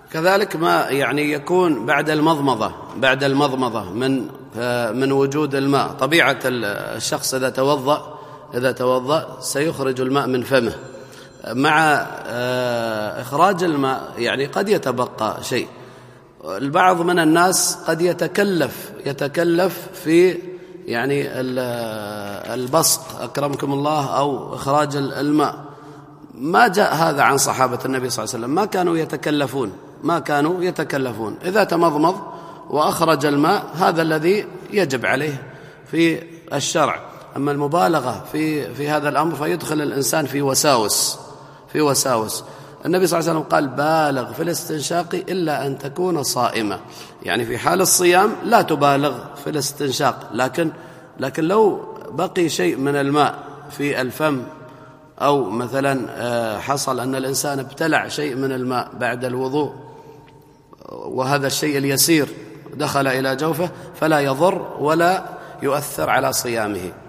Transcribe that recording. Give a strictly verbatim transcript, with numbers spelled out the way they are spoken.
كذلك ما يعني يكون بعد المضمضة بعد المضمضة من من وجود الماء. طبيعة الشخص إذا توضأ إذا توضأ سيخرج الماء من فمه، مع إخراج الماء يعني قد يتبقى شيء. البعض من الناس قد يتكلف يتكلف في يعني البصق أكرمكم الله أو إخراج الماء. ما جاء هذا عن صحابة النبي صلى الله عليه وسلم، ما كانوا يتكلفون ما كانوا يتكلفون إذا تمضمض وأخرج الماء هذا الذي يجب عليه في الشرع. أما المبالغة في في هذا الأمر فيدخل الإنسان في وساوس في وساوس. النبي صلى الله عليه وسلم قال: بالغ في الاستنشاق إلا أن تكون صائمة. يعني في حال الصيام لا تبالغ في الاستنشاق، لكن لكن لو بقي شيء من الماء في الفم، أو مثلا حصل أن الإنسان ابتلع شيء من الماء بعد الوضوء وهذا الشيء اليسير دخل إلى جوفه، فلا يضر ولا يؤثر على صيامه.